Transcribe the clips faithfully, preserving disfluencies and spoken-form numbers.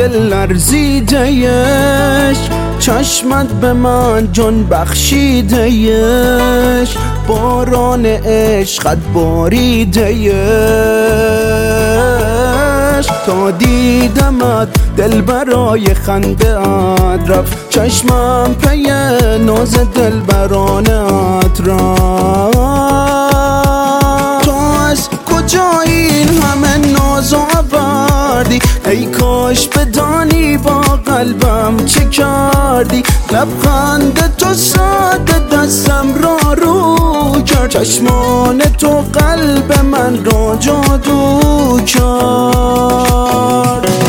دل لرزیدهش، چشمت به من جان بخشیدهش، باران عشقت باریدهش. تا دیدمت دل برای خنده ات رفت، چشمم پی ناز دل برانت رفت. تو از کجا این همه ناز آوردی؟ ای کاش بدانی با قلبم چه کردی. لبخند تو ساده دستم را رو کرد، چشمان تو قلب من را جادو کرد.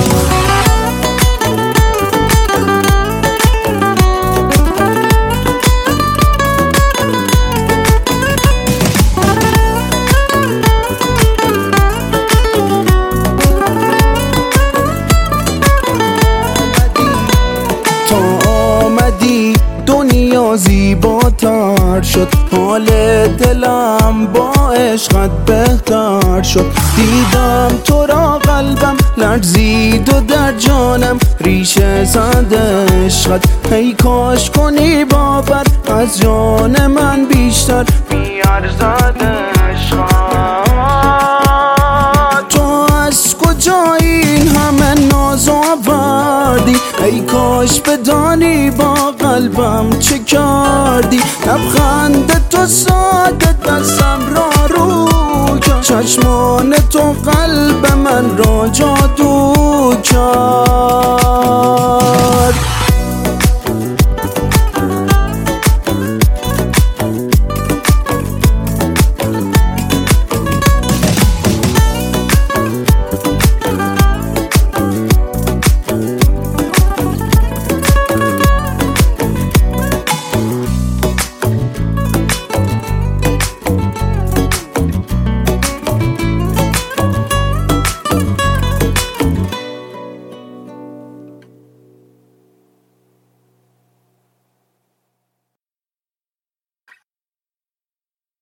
دنیا زیباتر شد، حال دلم با عشقت بهتر شد. دیدم تو را قلبم لرزید و در جانم ریشه زد عشقت. ای کاش کنی باور از جان من بیشتر بیارزد عشقت. تو از کجا این همه ناز آوردی؟ ای کاش بدانی با قلبم چه کردی. لبخند تو ساده دستم را رو کرد، چشمان تو قلب من را جادو کرد.